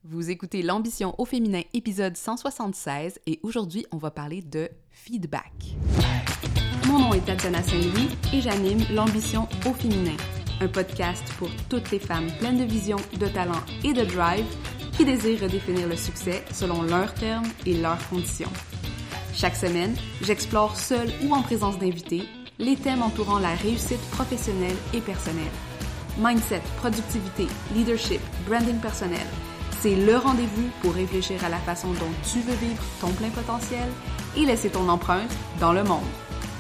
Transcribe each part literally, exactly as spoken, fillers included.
Vous écoutez l'Ambition au féminin, épisode cent soixante-seize, et aujourd'hui, on va parler de feedback. Mon nom est Tatiana Saint-Louis et j'anime l'Ambition au féminin, un podcast pour toutes les femmes pleines de vision, de talent et de drive qui désirent redéfinir le succès selon leurs termes et leurs conditions. Chaque semaine, j'explore seule ou en présence d'invités les thèmes entourant la réussite professionnelle et personnelle. Mindset, productivité, leadership, branding personnel. C'est le rendez-vous pour réfléchir à la façon dont tu veux vivre ton plein potentiel et laisser ton empreinte dans le monde.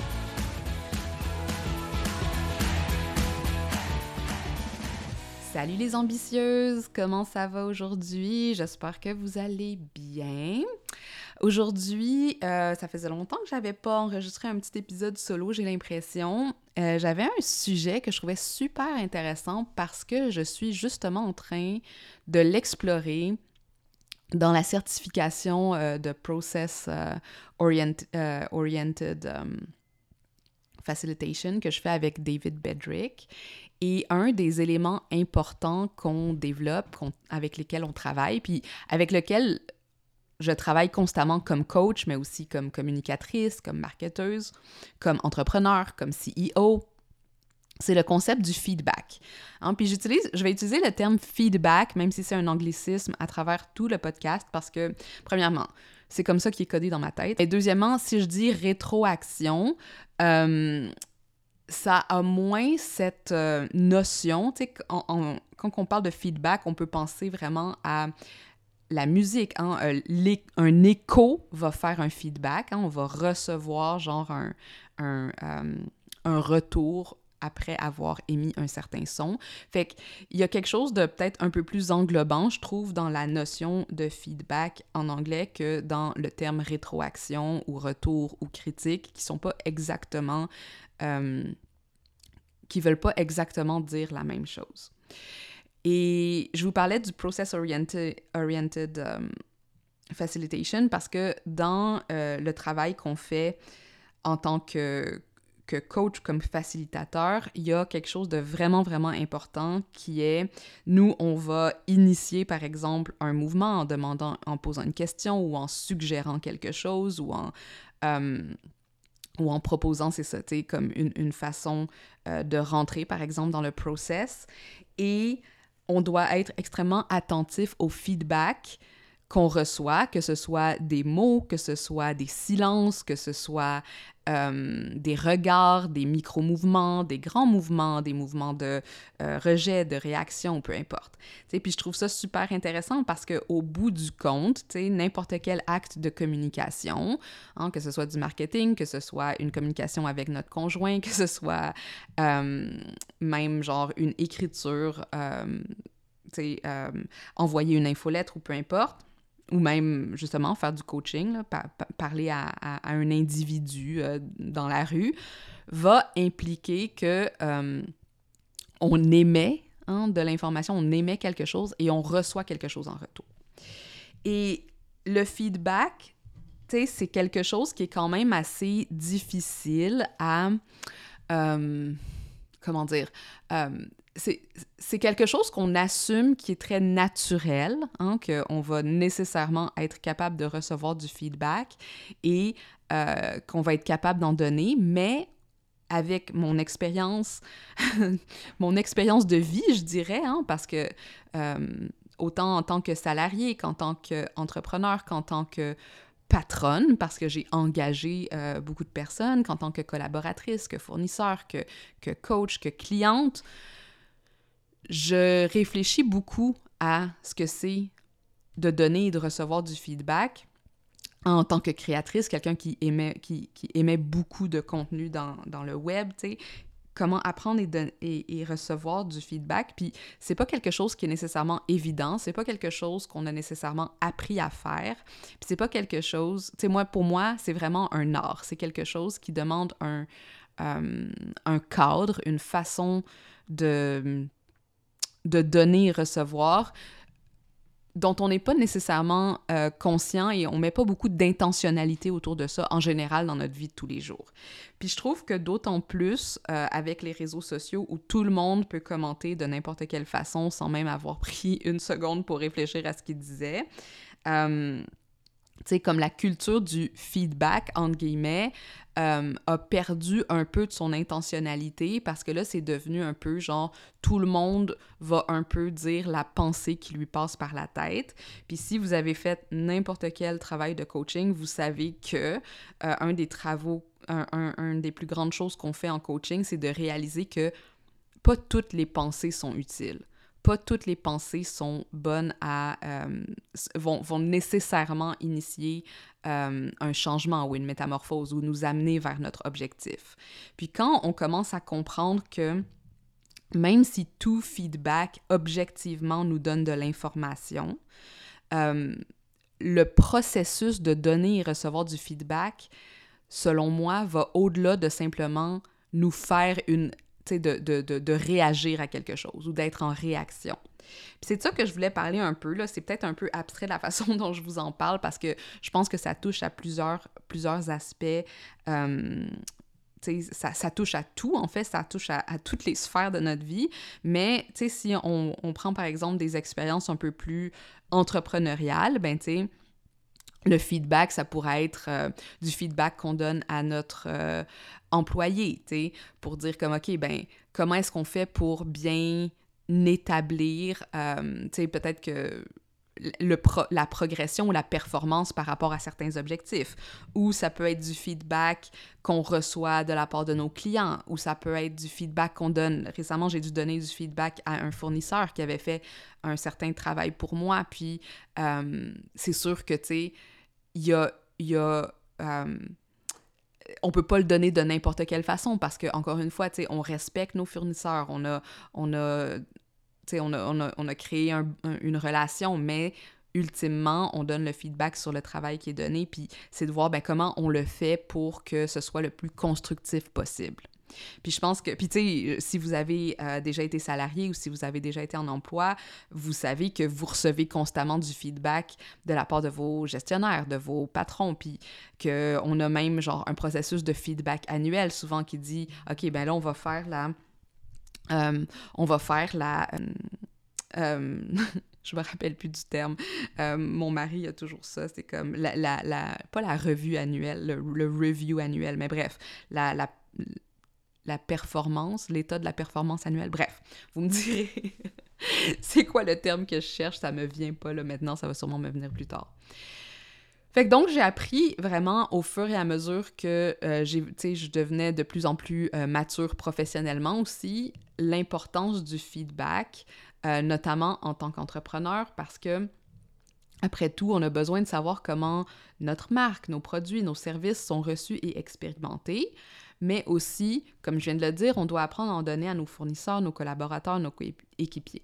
Salut les ambitieuses! Comment ça va aujourd'hui? J'espère que vous allez bien. Aujourd'hui, euh, ça faisait longtemps que j'avais pas enregistré un petit épisode solo, j'ai l'impression. Euh, j'avais un sujet que je trouvais super intéressant parce que je suis justement en train de l'explorer dans la certification euh, de Process euh, orient, euh, Oriented um, Facilitation que je fais avec David Bedrick. Et un des éléments importants qu'on développe, qu'on, avec lesquels on travaille, puis avec lequel je travaille constamment comme coach, mais aussi comme communicatrice, comme marketeuse, comme entrepreneur, comme C E O, c'est le concept du feedback. Hein? Puis j'utilise, je vais utiliser le terme feedback, même si c'est un anglicisme, à travers tout le podcast, parce que, premièrement, c'est comme ça qui est codé dans ma tête. Et deuxièmement, si je dis rétroaction, euh, ça a moins cette euh, notion, tu sais, quand on parle de feedback, on peut penser vraiment à la musique, hein, euh, un écho va faire un feedback, hein, on va recevoir genre un, un, euh, un retour après avoir émis un certain son. Fait qu'il y a quelque chose de peut-être un peu plus englobant, je trouve, dans la notion de feedback en anglais que dans le terme rétroaction ou retour ou critique, qui sont pas exactement... Euh, qui veulent pas exactement dire la même chose. Et je vous parlais du Process Oriented, oriented um, Facilitation parce que dans euh, le travail qu'on fait en tant que, que coach, comme facilitateur, il y a quelque chose de vraiment, vraiment important qui est, nous, on va initier, par exemple, un mouvement en demandant, en posant une question ou en suggérant quelque chose ou en... Um, ou en proposant, c'est ça, tu sais, comme une, une façon euh, de rentrer, par exemple, dans le process. Et on doit être extrêmement attentif au feedback qu'on reçoit, que ce soit des mots, que ce soit des silences, que ce soit euh, des regards, des micro-mouvements, des grands mouvements, des mouvements de euh, rejet, de réaction, peu importe. T'sais, puis je trouve ça super intéressant parce qu'au bout du compte, n'importe quel acte de communication, hein, que ce soit du marketing, que ce soit une communication avec notre conjoint, que ce soit euh, même genre une écriture, euh, euh, envoyer une infolettre ou peu importe, ou même, justement, faire du coaching, là, par, par, parler à, à, à un individu euh, dans la rue, va impliquer que euh, on émet hein, de l'information, on émet quelque chose et on reçoit quelque chose en retour. Et le feedback, tu sais, c'est quelque chose qui est quand même assez difficile à... Euh, comment dire... Euh, C'est, c'est quelque chose qu'on assume qui est très naturel, hein, qu'on va nécessairement être capable de recevoir du feedback et euh, qu'on va être capable d'en donner, mais avec mon expérience, mon expérience de vie, je dirais, hein, parce que euh, autant en tant que salarié qu'en tant qu'entrepreneur, qu'en tant que patronne, parce que j'ai engagé euh, beaucoup de personnes, qu'en tant que collaboratrice, que fournisseur, que, que coach, que cliente, je réfléchis beaucoup à ce que c'est de donner et de recevoir du feedback en tant que créatrice, quelqu'un qui émet, qui, qui émet beaucoup de contenu dans, dans le web, tu sais, comment apprendre et, don- et, et recevoir du feedback. Puis c'est pas quelque chose qui est nécessairement évident, c'est pas quelque chose qu'on a nécessairement appris à faire, puis c'est pas quelque chose... Tu sais, moi, pour moi, c'est vraiment un art. C'est quelque chose qui demande un, euh, un cadre, une façon de... de donner et recevoir dont on n'est pas nécessairement euh, conscient et on met pas beaucoup d'intentionnalité autour de ça en général dans notre vie de tous les jours. Puis je trouve que d'autant plus euh, avec les réseaux sociaux où tout le monde peut commenter de n'importe quelle façon sans même avoir pris une seconde pour réfléchir à ce qu'il disait. Euh, tu sais, comme la culture du feedback, entre guillemets, euh, a perdu un peu de son intentionnalité parce que là, c'est devenu un peu genre, tout le monde va un peu dire la pensée qui lui passe par la tête. Puis si vous avez fait n'importe quel travail de coaching, vous savez que euh, un des travaux, un, un, un des plus grandes choses qu'on fait en coaching, c'est de réaliser que pas toutes les pensées sont utiles. Pas toutes les pensées sont bonnes à... Euh, vont, vont nécessairement initier euh, un changement ou une métamorphose ou nous amener vers notre objectif. Puis quand on commence à comprendre que même si tout feedback objectivement nous donne de l'information, euh, le processus de donner et recevoir du feedback, selon moi, va au-delà de simplement nous faire une... De, de, de, de réagir à quelque chose ou d'être en réaction. Puis c'est de ça que je voulais parler un peu, là. C'est peut-être un peu abstrait la façon dont je vous en parle parce que je pense que ça touche à plusieurs, plusieurs aspects. Euh, ça, ça touche à tout, en fait, ça touche à, à toutes les sphères de notre vie. Mais si on, on prend par exemple des expériences un peu plus entrepreneuriales, ben tu sais, le feedback, ça pourrait être euh, du feedback qu'on donne à notre euh, employé, tu sais, pour dire comme, OK, ben comment est-ce qu'on fait pour bien établir, euh, tu sais, peut-être que le pro- la progression ou la performance par rapport à certains objectifs. Ou ça peut être du feedback qu'on reçoit de la part de nos clients, ou ça peut être du feedback qu'on donne. Récemment, j'ai dû donner du feedback à un fournisseur qui avait fait un certain travail pour moi, puis euh, c'est sûr que, tu sais, il y a... Y a euh, on peut pas le donner de n'importe quelle façon parce que, encore une fois, tu sais, on respecte nos fournisseurs, on a... On a On a, on, a, on a créé un, un, une relation, mais ultimement, on donne le feedback sur le travail qui est donné, puis c'est de voir ben, comment on le fait pour que ce soit le plus constructif possible. Puis je pense que, puis tu sais, si vous avez euh, déjà été salarié ou si vous avez déjà été en emploi, vous savez que vous recevez constamment du feedback de la part de vos gestionnaires, de vos patrons, puis qu'on a même genre un processus de feedback annuel souvent qui dit « OK, ben là, on va faire la... Euh, on va faire la... Euh, euh, je me rappelle plus du terme. Euh, mon mari a toujours ça. C'est comme la, la, la... Pas la revue annuelle, le, le review annuel, mais bref, la, la, la performance, l'état de la performance annuelle. Bref, vous me direz c'est quoi le terme que je cherche? Ça me vient pas là maintenant, ça va sûrement me venir plus tard. Fait que donc, j'ai appris vraiment au fur et à mesure que euh, j'ai, tu sais, je devenais de plus en plus euh, mature professionnellement aussi, l'importance du feedback, euh, notamment en tant qu'entrepreneur, parce que, après tout, on a besoin de savoir comment notre marque, nos produits, nos services sont reçus et expérimentés, mais aussi, comme je viens de le dire, on doit apprendre à en donner à nos fournisseurs, nos collaborateurs, nos coéquipiers.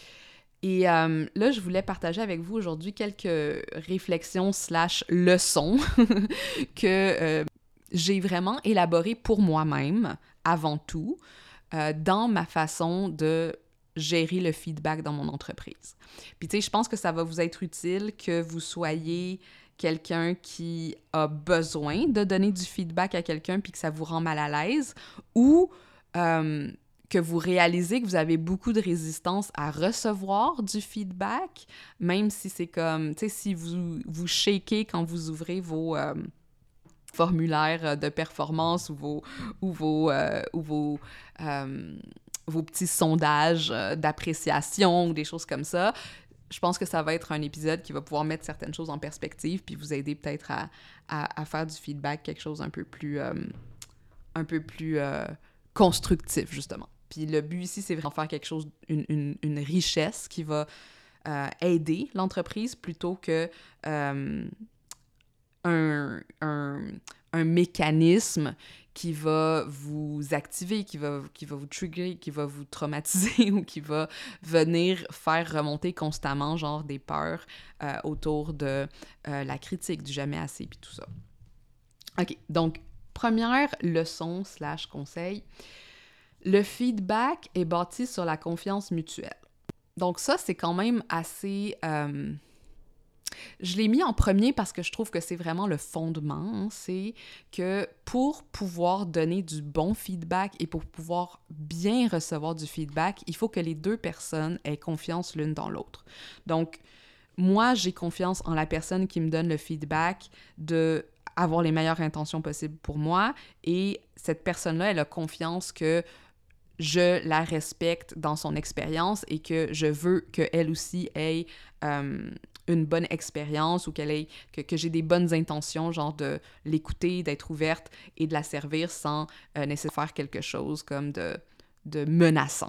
Et euh, là, je voulais partager avec vous aujourd'hui quelques réflexions slash leçons que euh, j'ai vraiment élaborées pour moi-même, avant tout, euh, dans ma façon de gérer le feedback dans mon entreprise. Puis tu sais, je pense que ça va vous être utile que vous soyez quelqu'un qui a besoin de donner du feedback à quelqu'un puis que ça vous rend mal à l'aise, ou... Euh, que vous réalisez que vous avez beaucoup de résistance à recevoir du feedback, même si c'est comme, tu sais, si vous vous shakez quand vous ouvrez vos euh, formulaires de performance ou vos, ou vos, euh, ou vos, euh, vos petits sondages d'appréciation ou des choses comme ça. Je pense que ça va être un épisode qui va pouvoir mettre certaines choses en perspective puis vous aider peut-être à, à, à faire du feedback quelque chose un peu plus, euh, un peu plus euh, constructif, justement. Puis le but ici, c'est vraiment faire quelque chose, une, une, une richesse qui va euh, aider l'entreprise plutôt que euh, un, un, un mécanisme qui va vous activer, qui va, qui va vous trigger, qui va vous traumatiser ou qui va venir faire remonter constamment genre des peurs euh, autour de euh, la critique, du jamais assez, puis tout ça. OK, donc première leçon slash conseil, le feedback est bâti sur la confiance mutuelle. Donc ça, c'est quand même assez... Euh, je l'ai mis en premier parce que je trouve que c'est vraiment le fondement, hein, c'est que pour pouvoir donner du bon feedback et pour pouvoir bien recevoir du feedback, il faut que les deux personnes aient confiance l'une dans l'autre. Donc, moi, j'ai confiance en la personne qui me donne le feedback de avoir les meilleures intentions possibles pour moi, et cette personne-là, elle a confiance que je la respecte dans son expérience et que je veux qu'elle aussi ait euh, une bonne expérience ou qu'elle ait, que, que j'ai des bonnes intentions, genre de l'écouter, d'être ouverte et de la servir sans euh, nécessairement faire quelque chose comme de, de menaçant.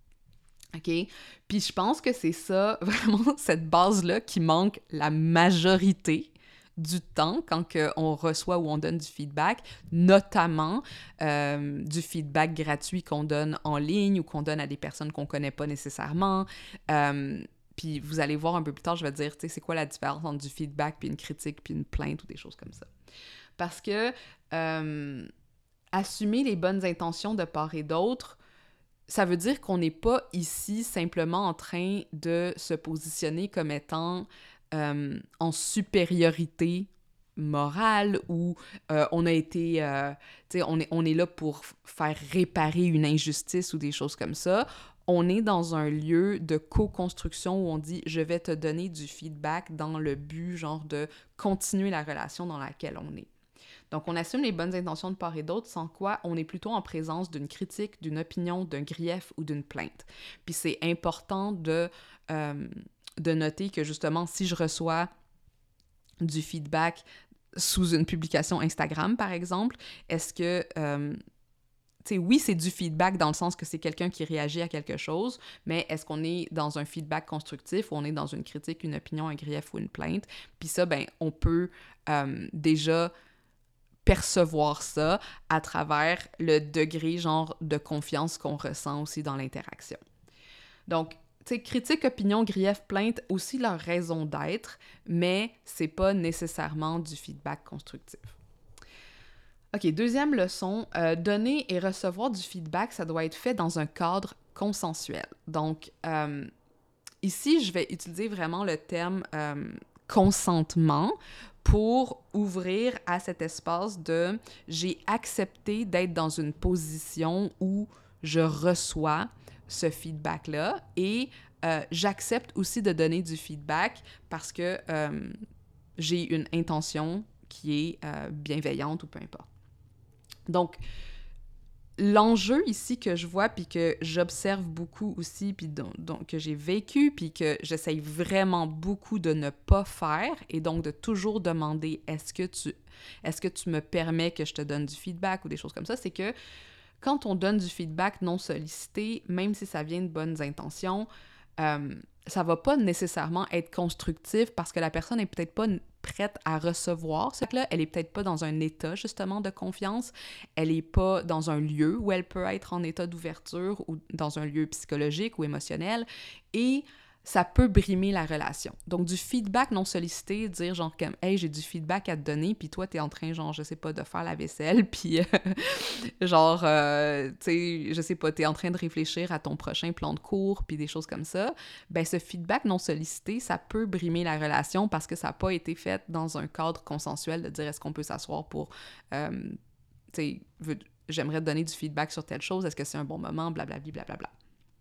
OK? Puis je pense que c'est ça, vraiment, cette base-là qui manque la majorité du temps quand que on reçoit ou on donne du feedback, notamment euh, du feedback gratuit qu'on donne en ligne ou qu'on donne à des personnes qu'on connaît pas nécessairement. Euh, puis vous allez voir un peu plus tard, je vais dire, tu sais, c'est quoi la différence entre du feedback puis une critique puis une plainte ou des choses comme ça. Parce que euh, assumer les bonnes intentions de part et d'autre, ça veut dire qu'on n'est pas ici simplement en train de se positionner comme étant euh, en supériorité morale ou euh, on a été, euh, tu sais, on est, on est là pour faire réparer une injustice ou des choses comme ça. On est dans un lieu de co-construction où on dit « je vais te donner du feedback dans le but, genre, de continuer la relation dans laquelle on est ». Donc, on assume les bonnes intentions de part et d'autre, sans quoi on est plutôt en présence d'une critique, d'une opinion, d'un grief ou d'une plainte. Puis c'est important de, euh, de noter que, justement, si je reçois du feedback sous une publication Instagram, par exemple, est-ce que... Euh, tu sais, oui, c'est du feedback dans le sens que c'est quelqu'un qui réagit à quelque chose, mais est-ce qu'on est dans un feedback constructif ou on est dans une critique, une opinion, un grief ou une plainte? Puis ça, ben, on peut euh, déjà percevoir ça à travers le degré, genre, de confiance qu'on ressent aussi dans l'interaction. Donc, tu sais, critique, opinion, grief, plainte, aussi leur raison d'être, mais c'est pas nécessairement du feedback constructif. OK, deuxième leçon, euh, donner et recevoir du feedback, ça doit être fait dans un cadre consensuel. Donc, euh, ici, je vais utiliser vraiment le terme euh, consentement pour ouvrir à cet espace de « j'ai accepté d'être dans une position où je reçois ce feedback-là et euh, j'accepte aussi de donner du feedback parce que euh, j'ai une intention qui est euh, bienveillante ou peu importe. » Donc, l'enjeu ici que je vois, puis que j'observe beaucoup aussi, puis donc, donc, que j'ai vécu, puis que j'essaye vraiment beaucoup de ne pas faire, et donc de toujours demander « est-ce que tu, est-ce que tu me permets que je te donne du feedback » ou des choses comme ça, c'est que quand on donne du feedback non sollicité, même si ça vient de bonnes intentions, euh, ça va pas nécessairement être constructif parce que la personne est peut-être pas prête à recevoir ce là, elle est peut-être pas dans un état justement de confiance, elle est pas dans un lieu où elle peut être en état d'ouverture ou dans un lieu psychologique ou émotionnel, et ça peut brimer la relation. Donc, du feedback non sollicité, dire genre comme « Hey, j'ai du feedback à te donner, puis toi, t'es en train, genre, je sais pas, de faire la vaisselle, puis euh, genre, euh, tu sais, je sais pas, t'es en train de réfléchir à ton prochain plan de cours, puis des choses comme ça. » Ben, ce feedback non sollicité, ça peut brimer la relation parce que ça n'a pas été fait dans un cadre consensuel de dire « Est-ce qu'on peut s'asseoir pour, euh, tu sais, j'aimerais te donner du feedback sur telle chose, est-ce que c'est un bon moment, blablabla, blablabla. »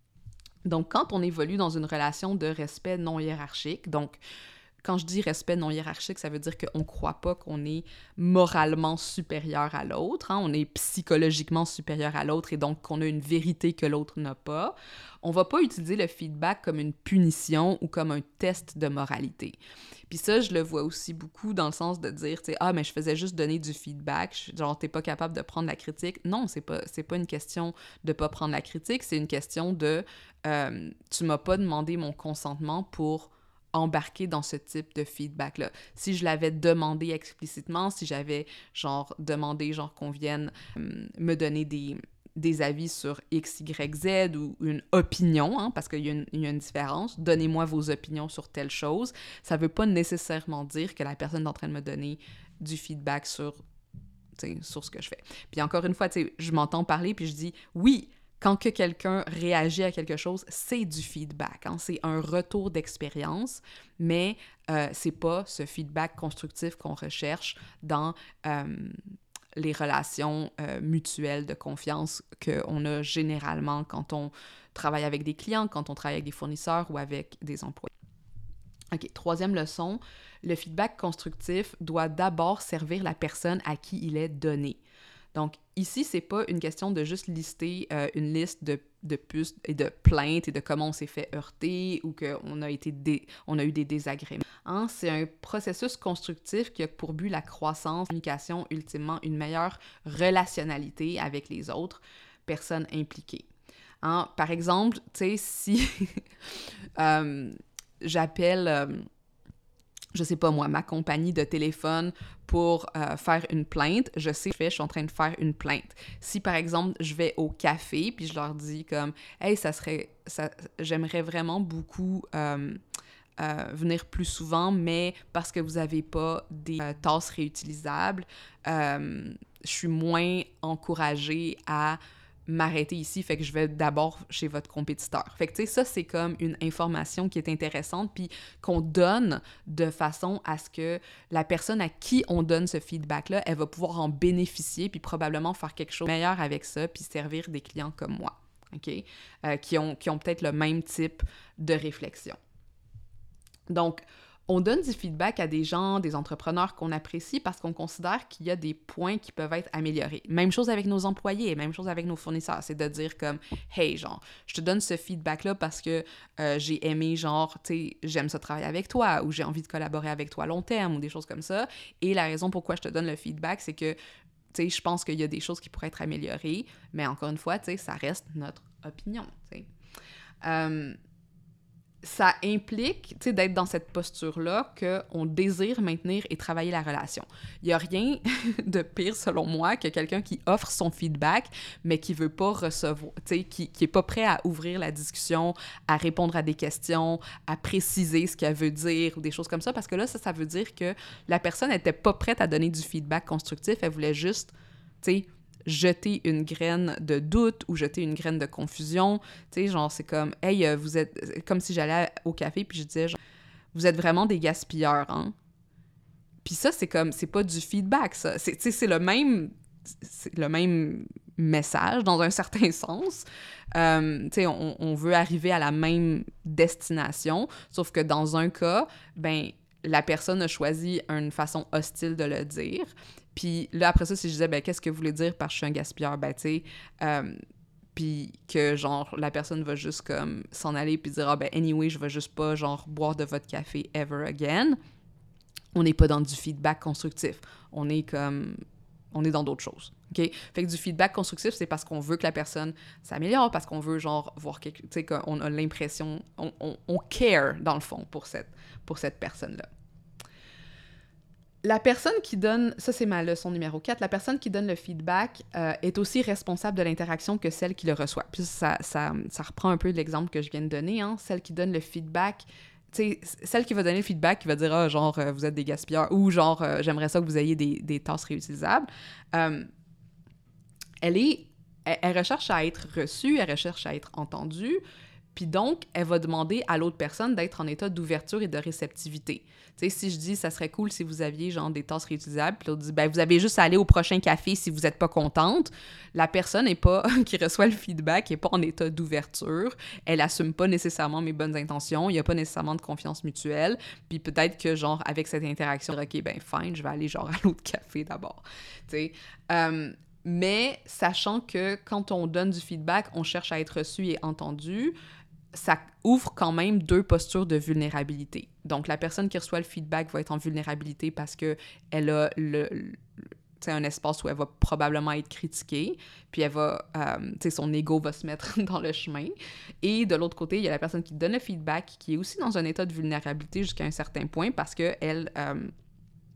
Donc, quand on évolue dans une relation de respect non hiérarchique, donc, quand je dis respect non hiérarchique, ça veut dire qu'on ne croit pas qu'on est moralement supérieur à l'autre, hein? On est psychologiquement supérieur à l'autre et donc qu'on a une vérité que l'autre n'a pas. On ne va pas utiliser le feedback comme une punition ou comme un test de moralité. Puis ça, je le vois aussi beaucoup dans le sens de dire, tu sais, ah, mais je faisais juste donner du feedback, genre, t'es pas capable de prendre la critique. Non, c'est pas, c'est pas une question de pas prendre la critique, c'est une question de, euh, tu m'as pas demandé mon consentement pour embarquer dans ce type de feedback-là. Si je l'avais demandé explicitement, si j'avais, genre, demandé, genre, qu'on vienne euh, me donner des, des avis sur X, Y, Z ou une opinion, hein, parce qu'il y a, une, il y a une différence, donnez-moi vos opinions sur telle chose, ça veut pas nécessairement dire que la personne est en train de me donner du feedback sur, sur ce que je fais. Puis encore une fois, je m'entends parler, puis je dis, oui, quand que quelqu'un réagit à quelque chose, c'est du feedback, hein? C'est un retour d'expérience, mais euh, c'est pas ce feedback constructif qu'on recherche dans euh, les relations euh, mutuelles de confiance qu'on a généralement quand on travaille avec des clients, quand on travaille avec des fournisseurs ou avec des employés. OK, troisième leçon, le feedback constructif doit d'abord servir la personne à qui il est donné. Donc, ici, c'est pas une question de juste lister euh, une liste de, de puces et de plaintes et de comment on s'est fait heurter ou qu'on a, été dé... on a eu des désagréments. Hein? C'est un processus constructif qui a pour but la croissance, la communication, ultimement une meilleure relationnalité avec les autres personnes impliquées. Hein? Par exemple, tu sais, si euh, j'appelle... Euh, je sais pas moi, ma compagnie de téléphone pour euh, faire une plainte, je sais que je suis en train de faire une plainte. Si, par exemple, je vais au café, puis je leur dis comme « Hey, ça serait... Ça, j'aimerais vraiment beaucoup euh, euh, venir plus souvent, mais parce que vous avez pas des euh, tasses réutilisables, euh, je suis moins encouragée à... m'arrêter ici, fait que je vais d'abord chez votre compétiteur. » Fait que, tu sais, ça, c'est comme une information qui est intéressante, puis qu'on donne de façon à ce que la personne à qui on donne ce feedback-là, elle va pouvoir en bénéficier, puis probablement faire quelque chose de meilleur avec ça, puis servir des clients comme moi, OK? Euh, qui ont, qui ont peut-être le même type de réflexion. Donc, on donne du feedback à des gens, des entrepreneurs qu'on apprécie parce qu'on considère qu'il y a des points qui peuvent être améliorés. Même chose avec nos employés, même chose avec nos fournisseurs. C'est de dire comme « Hey, genre, je te donne ce feedback-là parce que euh, j'ai aimé, genre, tu sais, j'aime ça travailler avec toi ou j'ai envie de collaborer avec toi à long terme ou des choses comme ça. Et la raison pourquoi je te donne le feedback, c'est que, tu sais, je pense qu'il y a des choses qui pourraient être améliorées, mais encore une fois, tu sais, ça reste notre opinion, tu sais. Euh, ça implique, tu sais, d'être dans cette posture-là qu'on désire maintenir et travailler la relation. Il n'y a rien de pire, selon moi, que quelqu'un qui offre son feedback, mais qui veut pas recevoir, tu sais, qui, qui est pas prêt à ouvrir la discussion, à répondre à des questions, à préciser ce qu'elle veut dire ou des choses comme ça, parce que là, ça, ça veut dire que la personne n'était pas prête à donner du feedback constructif, elle voulait juste, tu sais, jeter une graine de doute ou jeter une graine de confusion. Tu sais, genre, c'est comme, « Hey, vous êtes... » Comme si j'allais au café puis je disais, genre, « Vous êtes vraiment des gaspilleurs, hein? » Puis ça, c'est comme, c'est pas du feedback, ça. C'est, tu sais, c'est le même... C'est le même message, dans un certain sens. Euh, tu sais, on, on veut arriver à la même destination, sauf que dans un cas, ben la personne a choisi une façon hostile de le dire. Puis là, après ça, si je disais, ben qu'est-ce que vous voulez dire par « je suis un gaspilleur », ben tu sais, euh, puis que, genre, la personne va juste comme s'en aller puis dire « Ah, ben anyway, je vais juste pas, genre, boire de votre café ever again », on n'est pas dans du feedback constructif. On est comme... On est dans d'autres choses, OK? Fait que du feedback constructif, c'est parce qu'on veut que la personne s'améliore, parce qu'on veut, genre, voir quelque... Tu sais, qu'on a l'impression... On, on, on care, dans le fond, pour cette, pour cette personne-là. La personne qui donne... Ça, c'est ma leçon numéro quatre. La personne qui donne le feedback euh, est aussi responsable de l'interaction que celle qui le reçoit. Puis ça, ça, ça reprend un peu l'exemple que je viens de donner, hein? Celle qui donne le feedback... Tu sais, celle qui va donner le feedback, qui va dire « Ah, genre, euh, vous êtes des gaspilleurs » ou genre euh, « J'aimerais ça que vous ayez des, des tasses réutilisables euh, », elle est... Elle, elle recherche à être reçue, elle recherche à être entendue, puis donc, elle va demander à l'autre personne d'être en état d'ouverture et de réceptivité. Tu sais, si je dis « Ça serait cool si vous aviez, genre, des tasses réutilisables », puis l'autre dit « Ben, vous avez juste à aller au prochain café si vous n'êtes pas contente », la personne est pas, qui reçoit le feedback n'est pas en état d'ouverture, elle assume pas nécessairement mes bonnes intentions, il n'y a pas nécessairement de confiance mutuelle, puis peut-être que, genre, avec cette interaction, « OK, ben, fine, je vais aller, genre, à l'autre café d'abord. » Tu sais, euh, mais sachant que quand on donne du feedback, on cherche à être reçu et entendu, ça ouvre quand même deux postures de vulnérabilité. Donc, la personne qui reçoit le feedback va être en vulnérabilité parce qu'elle a le, le, un espace où elle va probablement être critiquée, puis elle va, euh, son ego va se mettre dans le chemin. Et de l'autre côté, il y a la personne qui donne le feedback qui est aussi dans un état de vulnérabilité jusqu'à un certain point parce qu'elle... Euh,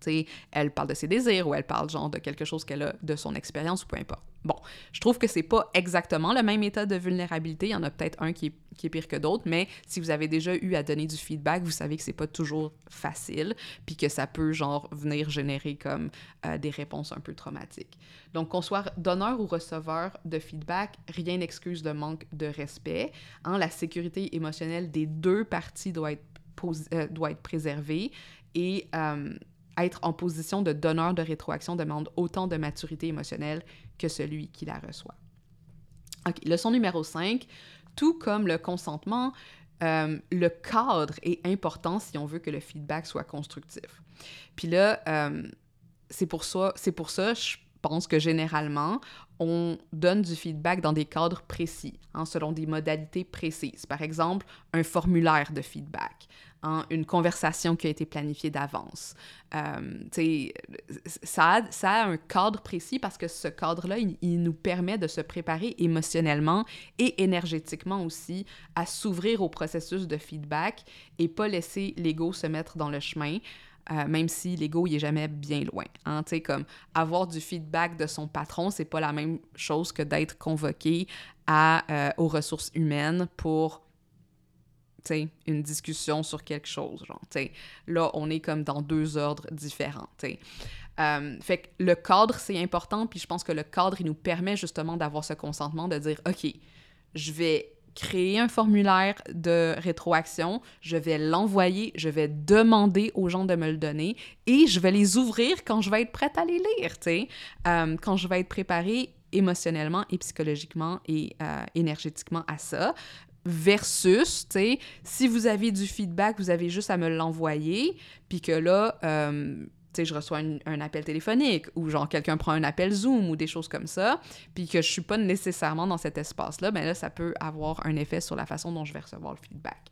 sais, elle parle de ses désirs ou elle parle genre de quelque chose qu'elle a de son expérience ou peu importe. Bon, je trouve que c'est pas exactement le même état de vulnérabilité. Il y en a peut-être un qui est, qui est pire que d'autres, mais si vous avez déjà eu à donner du feedback, vous savez que c'est pas toujours facile, puis que ça peut genre venir générer comme euh, des réponses un peu traumatiques. Donc, qu'on soit donneur ou receveur de feedback, rien n'excuse le manque de respect. Hein, la sécurité émotionnelle des deux parties doit être, posi- euh, doit être préservée et euh, être en position de donneur de rétroaction demande autant de maturité émotionnelle que celui qui la reçoit. OK, leçon numéro cinq. Tout comme le consentement, euh, le cadre est important si on veut que le feedback soit constructif. Puis là, euh, c'est pour ça, c'est pour ça, je pense que généralement, on donne du feedback dans des cadres précis, hein, selon des modalités précises. Par exemple, un formulaire de feedback, hein, une conversation qui a été planifiée d'avance. Euh, ça, a, ça a un cadre précis parce que ce cadre-là, il, il nous permet de se préparer émotionnellement et énergétiquement aussi à s'ouvrir au processus de feedback et pas laisser l'ego se mettre dans le chemin. Euh, même si l'ego, il est jamais bien loin. Hein? Tu sais, comme avoir du feedback de son patron, c'est pas la même chose que d'être convoqué à, euh, aux ressources humaines pour, tu sais, une discussion sur quelque chose. Genre, tu sais, là, on est comme dans deux ordres différents, tu sais. Euh, fait que le cadre, c'est important, puis je pense que le cadre, il nous permet justement d'avoir ce consentement, de dire, OK, je vais créer un formulaire de rétroaction, je vais l'envoyer, je vais demander aux gens de me le donner et je vais les ouvrir quand je vais être prête à les lire, tu sais, euh, quand je vais être préparée émotionnellement et psychologiquement et euh, énergétiquement à ça. Versus, tu sais, si vous avez du feedback, vous avez juste à me l'envoyer, puis que là, euh, tu sais, je reçois une, un appel téléphonique ou genre quelqu'un prend un appel Zoom ou des choses comme ça, puis que je suis pas nécessairement dans cet espace-là, bien là, ça peut avoir un effet sur la façon dont je vais recevoir le feedback.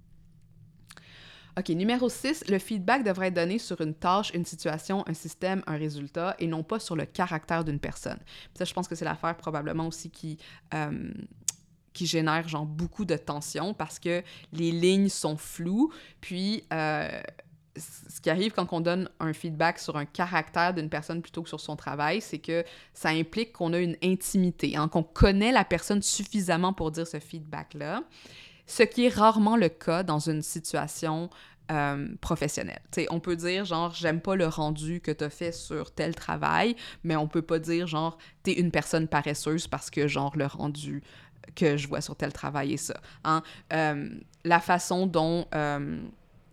OK, numéro six, le feedback devrait être donné sur une tâche, une situation, un système, un résultat, et non pas sur le caractère d'une personne. Puis ça, je pense que c'est l'affaire probablement aussi qui... Euh, qui génère genre beaucoup de tension parce que les lignes sont floues, puis euh, ce qui arrive quand on donne un feedback sur un caractère d'une personne plutôt que sur son travail, c'est que ça implique qu'on a une intimité, hein, qu'on connaît la personne suffisamment pour dire ce feedback-là, ce qui est rarement le cas dans une situation euh, professionnelle. T'sais, on peut dire genre « j'aime pas le rendu que t'as fait sur tel travail », mais on peut pas dire genre « t'es une personne paresseuse parce que genre le rendu que je vois sur tel travail et ça. Hein? » Euh, la façon dont euh,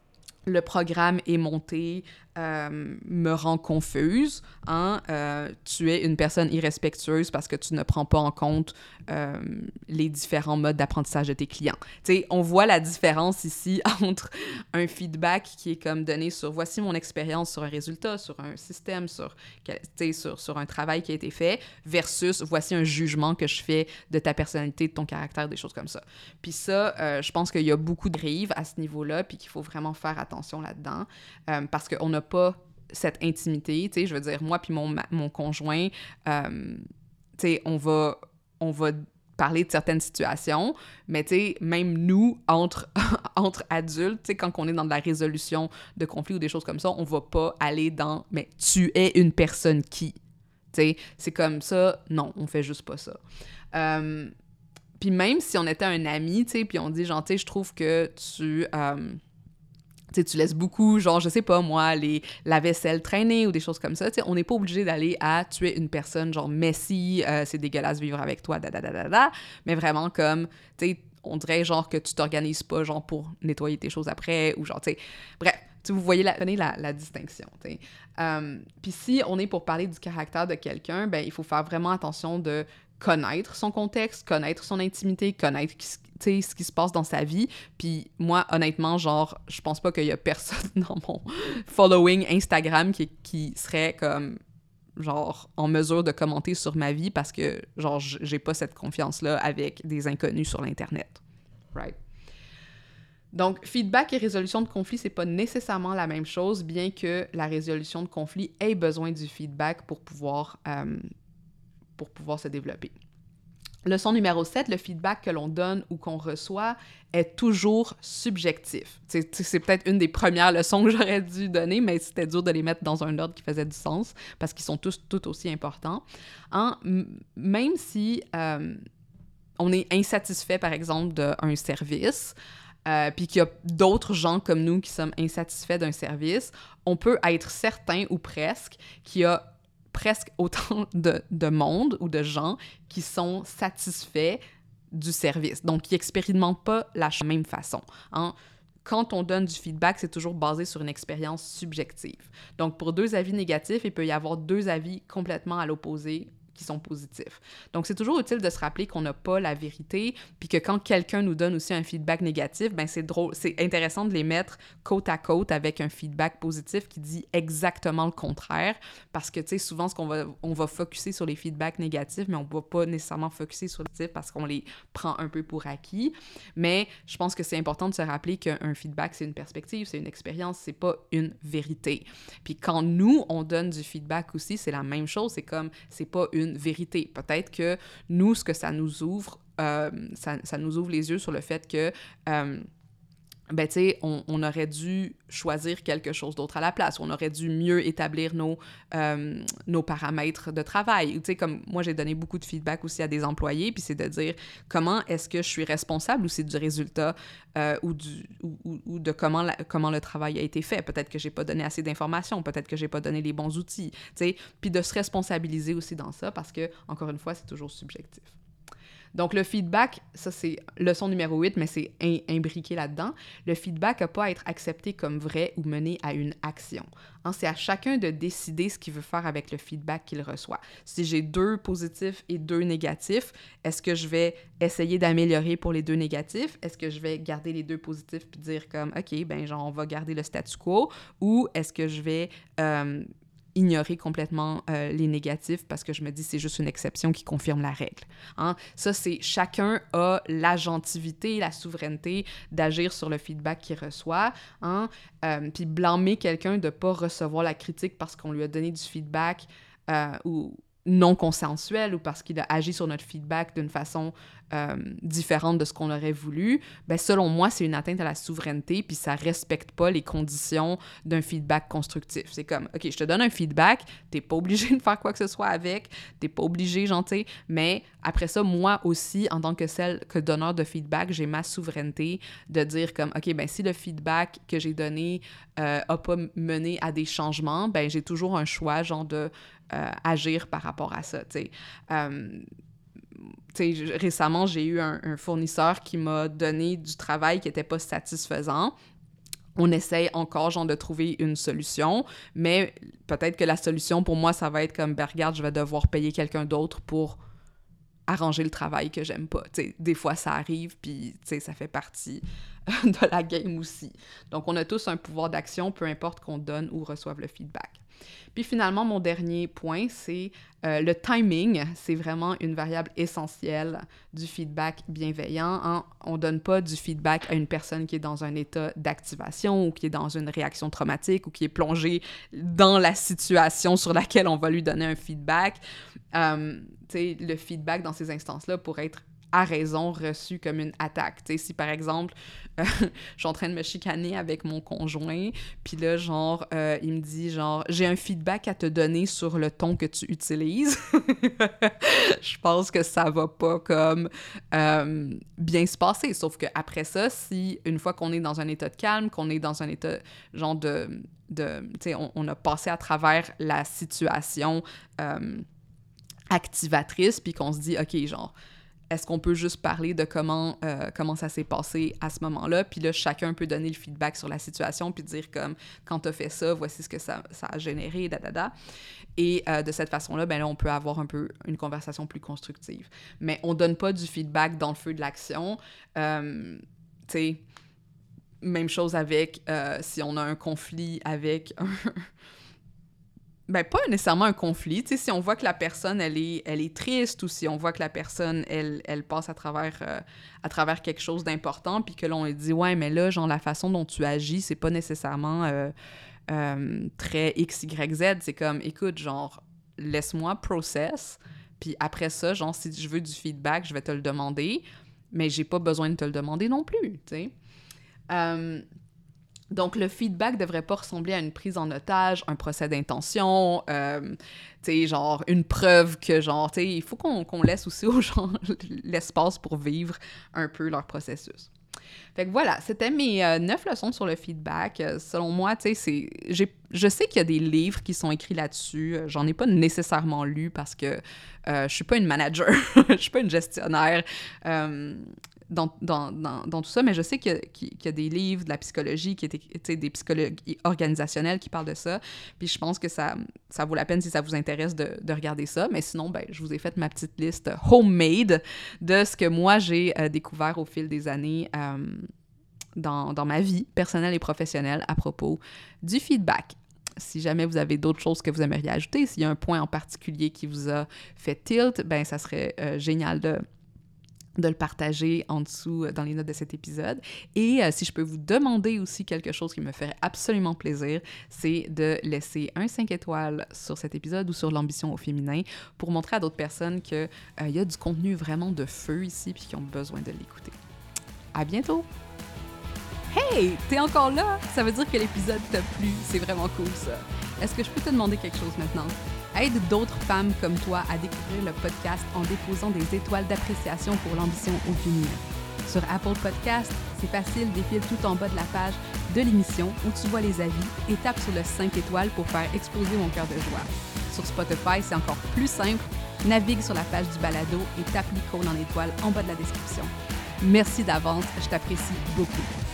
le programme est monté euh, me rend confuse. Hein? Euh, tu es une personne irrespectueuse parce que tu ne prends pas en compte euh, les différents modes d'apprentissage de tes clients. T'sais, on voit la différence ici entre un feedback qui est comme donné sur « voici mon expérience sur un résultat, sur un système, sur, sur, sur un travail qui a été fait » versus « voici un jugement que je fais de ta personnalité, de ton caractère, des choses comme ça. » Puis ça, euh, je pense qu'il y a beaucoup de dérives à ce niveau-là puis qu'il faut vraiment faire attention là-dedans euh, parce qu'on n'a pas cette intimité, tu sais, je veux dire, moi puis mon, mon conjoint, euh, tu sais, on va, on va parler de certaines situations, mais tu sais, même nous, entre, entre adultes, tu sais, quand on est dans de la résolution de conflits ou des choses comme ça, on va pas aller dans « mais tu es une personne qui », tu sais, c'est comme ça, non, on fait juste pas ça. Euh, puis même si on était un ami, tu sais, puis on dit genre, tu sais, je trouve que tu... Euh, tu sais, tu laisses beaucoup, genre, je sais pas, moi, les, la vaisselle traîner ou des choses comme ça. Tu sais, on n'est pas obligé d'aller à tuer une personne, genre, messy, euh, c'est dégueulasse vivre avec toi, da, da, da, da, da. Mais vraiment comme, tu sais, on dirait, genre, que tu t'organises pas, genre, pour nettoyer tes choses après, ou genre, tu sais, bref. Tu vous voyez la, la, la distinction, tu sais. Um, Puis si on est pour parler du caractère de quelqu'un, ben il faut faire vraiment attention de connaître son contexte, connaître son intimité, connaître qui, ce qui se passe dans sa vie. Puis moi, honnêtement, genre, je pense pas qu'il y a personne dans mon following Instagram qui, qui serait comme, genre, en mesure de commenter sur ma vie parce que, genre, j'ai pas cette confiance-là avec des inconnus sur l'Internet. Right? Donc, feedback et résolution de conflit, c'est pas nécessairement la même chose, bien que la résolution de conflit ait besoin du feedback pour pouvoir, euh, pour pouvoir se développer. Leçon numéro sept, le feedback que l'on donne ou qu'on reçoit est toujours subjectif. C'est, c'est peut-être une des premières leçons que j'aurais dû donner, mais c'était dur de les mettre dans un ordre qui faisait du sens, parce qu'ils sont tous tout aussi importants. Hein? M- même si euh, on est insatisfait, par exemple, d'un service, euh, puis qu'il y a d'autres gens comme nous qui sommes insatisfaits d'un service, on peut être certain, ou presque, qu'il y a presque autant de, de monde ou de gens qui sont satisfaits du service. Donc, qui n'expérimentent pas la même façon. Hein? Quand on donne du feedback, c'est toujours basé sur une expérience subjective. Donc, pour deux avis négatifs, il peut y avoir deux avis complètement à l'opposé qui sont positifs. Donc, c'est toujours utile de se rappeler qu'on n'a pas la vérité, puis que quand quelqu'un nous donne aussi un feedback négatif, ben c'est drôle, c'est intéressant de les mettre côte à côte avec un feedback positif qui dit exactement le contraire, parce que, tu sais, souvent, ce qu'on va, on va focusser sur les feedbacks négatifs, mais on ne va pas nécessairement focusser sur les positifs parce qu'on les prend un peu pour acquis. Mais je pense que c'est important de se rappeler qu'un feedback, c'est une perspective, c'est une expérience, c'est pas une vérité. Puis quand nous, on donne du feedback aussi, c'est la même chose, c'est comme, c'est pas une vérité. Peut-être que nous, ce que ça nous ouvre, euh, ça, ça nous ouvre les yeux sur le fait que, euh, ben, tu sais, on, on aurait dû choisir quelque chose d'autre à la place. On aurait dû mieux établir nos, euh, nos paramètres de travail. Tu sais, comme moi, j'ai donné beaucoup de feedback aussi à des employés, puis c'est de dire comment est-ce que je suis responsable ou c'est du résultat euh, ou, du, ou, ou, ou de comment, la, comment le travail a été fait. Peut-être que j'ai pas donné assez d'informations, peut-être que j'ai pas donné les bons outils, tu sais. Puis de se responsabiliser aussi dans ça parce que, encore une fois, c'est toujours subjectif. Donc, le feedback, ça, c'est leçon numéro huit, mais c'est in- imbriqué là-dedans. Le feedback n'a pas à être accepté comme vrai ou mené à une action. Hein, c'est à chacun de décider ce qu'il veut faire avec le feedback qu'il reçoit. Si j'ai deux positifs et deux négatifs, est-ce que je vais essayer d'améliorer pour les deux négatifs? Est-ce que je vais garder les deux positifs puis dire comme, OK, ben genre, on va garder le statu quo? Ou est-ce que je vais... Euh, ignorer complètement euh, les négatifs parce que je me dis c'est juste une exception qui confirme la règle. Hein? Ça, c'est chacun a l'agentivité, la souveraineté d'agir sur le feedback qu'il reçoit. Hein? Euh, puis blâmer quelqu'un de ne pas recevoir la critique parce qu'on lui a donné du feedback euh, ou non consensuel ou parce qu'il a agi sur notre feedback d'une façon euh, différente de ce qu'on aurait voulu, ben selon moi, c'est une atteinte à la souveraineté puis ça respecte pas les conditions d'un feedback constructif. C'est comme, OK, je te donne un feedback, t'es pas obligé de faire quoi que ce soit avec, t'es pas obligé, gentil, mais après ça, moi aussi, en tant que celle, que donneur de feedback, j'ai ma souveraineté de dire comme, OK, ben si le feedback que j'ai donné euh, a pas mené à des changements, ben j'ai toujours un choix, genre de Euh, agir par rapport à ça, tu sais. Euh, tu sais, récemment, j'ai eu un, un fournisseur qui m'a donné du travail qui n'était pas satisfaisant. On essaye encore, genre, de trouver une solution, mais peut-être que la solution, pour moi, ça va être comme, ben regarde, je vais devoir payer quelqu'un d'autre pour arranger le travail que j'aime pas. Tu sais, des fois, ça arrive, puis, tu sais, ça fait partie de la game aussi. Donc, on a tous un pouvoir d'action, peu importe qu'on donne ou reçoive le feedback. Puis finalement, mon dernier point, c'est euh, le timing. C'est vraiment une variable essentielle du feedback bienveillant. Hein? On ne donne pas du feedback à une personne qui est dans un état d'activation ou qui est dans une réaction traumatique ou qui est plongée dans la situation sur laquelle on va lui donner un feedback. Euh, tu sais, le feedback dans ces instances-là pourrait être à raison reçu comme une attaque. Tu sais, si par exemple, euh, je suis en train de me chicaner avec mon conjoint, puis là, genre, euh, il me dit, genre, j'ai un feedback à te donner sur le ton que tu utilises. Je pense que ça va pas comme euh, bien se passer. Sauf qu'après ça, si une fois qu'on est dans un état de calme, qu'on est dans un état, genre, de... de tu sais, on, on a passé à travers la situation euh, activatrice, puis qu'on se dit, OK, genre, est-ce qu'on peut juste parler de comment, euh, comment ça s'est passé à ce moment-là? Puis là, chacun peut donner le feedback sur la situation, puis dire comme, quand t'as fait ça, voici ce que ça, ça a généré, da, da, da. Et euh, de cette façon-là, ben là, on peut avoir un peu une conversation plus constructive. Mais on donne pas du feedback dans le feu de l'action. Euh, tu sais, même chose avec euh, si on a un conflit avec un... Ben, pas nécessairement un conflit. Tu sais, si on voit que la personne, elle est, elle est triste ou si on voit que la personne, elle, elle passe à travers, euh, à travers quelque chose d'important puis que l'on lui dit « Ouais, mais là, genre, la façon dont tu agis, c'est pas nécessairement euh, euh, très X, Y, Z. » C'est comme « Écoute, genre, laisse-moi process, Puis après ça, genre, si je veux du feedback, je vais te le demander, mais j'ai pas besoin de te le demander non plus, tu sais. Euh, donc, le feedback devrait pas ressembler à une prise en otage, un procès d'intention, euh, tu sais, genre, une preuve que, genre, tu sais, il faut qu'on, qu'on laisse aussi aux gens l'espace pour vivre un peu leur processus. Fait que voilà, c'était mes euh, neuf leçons sur le feedback. Euh, selon moi, tu sais, c'est... J'ai... je sais qu'il y a des livres qui sont écrits là-dessus. Euh, j'en ai pas nécessairement lu parce que euh, je suis pas une manager, je suis pas une gestionnaire euh, dans, dans, dans, dans tout ça, mais je sais qu'il y, a, qu'il y a des livres de la psychologie, qui étaient, tu sais, des psychologues organisationnels qui parlent de ça. Puis je pense que ça, ça vaut la peine si ça vous intéresse de, de regarder ça. Mais sinon, ben, je vous ai fait ma petite liste homemade de ce que moi, j'ai euh, découvert au fil des années euh, dans, dans ma vie personnelle et professionnelle à propos du feedback. Si jamais vous avez d'autres choses que vous aimeriez ajouter, s'il y a un point en particulier qui vous a fait tilt, ben ça serait euh, génial de de le partager en dessous dans les notes de cet épisode. Et euh, si je peux vous demander aussi quelque chose qui me ferait absolument plaisir, c'est de laisser un cinq étoiles sur cet épisode ou sur l'ambition au féminin pour montrer à d'autres personnes qu'il euh, y a du contenu vraiment de feu ici puis qu'ils ont besoin de l'écouter. À bientôt! Hey! T'es encore là? Ça veut dire que l'épisode t'a plu. C'est vraiment cool, ça. Est-ce que je peux te demander quelque chose maintenant? Aide d'autres femmes comme toi à découvrir le podcast en déposant des étoiles d'appréciation pour l'ambition au féminin. Sur Apple Podcast, c'est facile, défile tout en bas de la page de l'émission où tu vois les avis et tape sur le cinq étoiles pour faire exploser mon cœur de joie. Sur Spotify, c'est encore plus simple. Navigue sur la page du balado et tape l'icône en étoile en bas de la description. Merci d'avance, je t'apprécie beaucoup.